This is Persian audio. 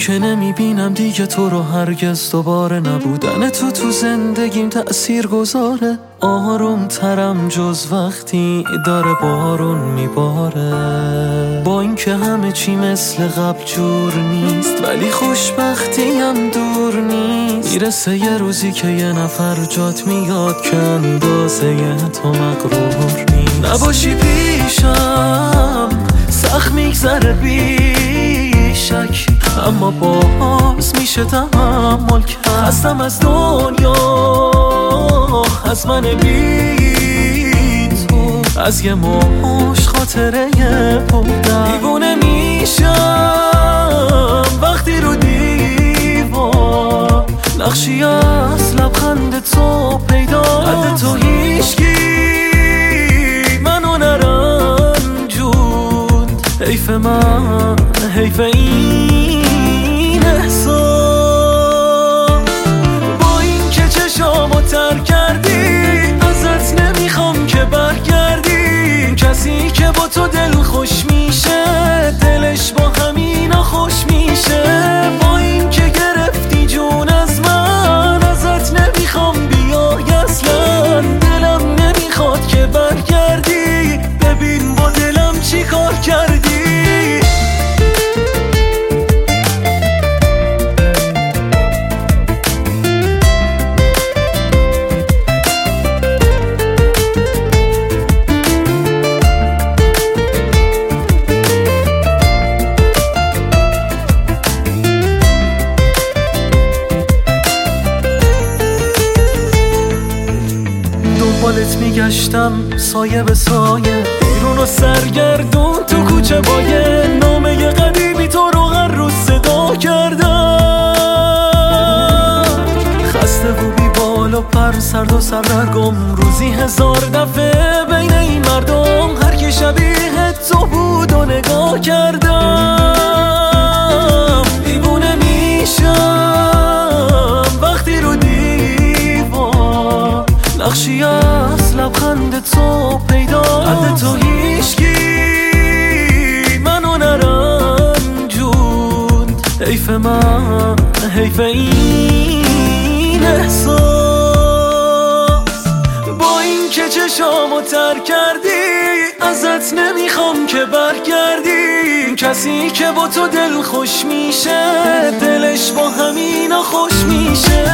که نمیبینم دیگه تو رو هرگز دوباره. نبودن تو زندگیم تأثیر گذاره. آروم ترم جز وقتی داره بارون میباره. با اینکه همه چی مثل قبل جور نیست، ولی خوشبختیم دور نیست. میرسه یه روزی که یه نفر جات میاد که اندازه تو مغرور نیست. نباشی پیشم سخت میگذره بیشک، اما باز میشه تحمل کرد. هستم از دنیا، از من بی تو، از یه ماش خاطره بودم. دیوونه میشم وقتی رو دیوار نقشی از لبخند تو پیدا. حد تو هیچکی منو نرنجوند. حیف من، حیف این احساس. با این که چشامو تر کردی، ازت نمیخوام که برگردی. کسی که با تو دل خوش میشه، دلش با همینا خوش میشه. با این که گرفتی جون از من، ازت نمیخوام بیای اصلا. دلم نمیخواد که برگردی، ببین با دلم چی کار کردی. دنبالت میگشتم سایه به سایه، بیرون و سرگردون تو کوچه با یه نامه قدیمی تو رو هر روز صدا کردم. خسته و بی بال و پر، سرد و سرگم، روزی 1000 دفعه بین این مردم. هر کی شبیه تو بود و نگاه کردم. دیوونه میشم وقتی رو دیوار نقشی از لبخند تو پیدا. حد تو هیچکی منو نرنجوند. حیف من، حیف این احساس. با این که چشامو تر کردی، ازت نمیخوام که برگردی. کسی که با تو دل خوش میشه، دلش با همینا خوش میشه.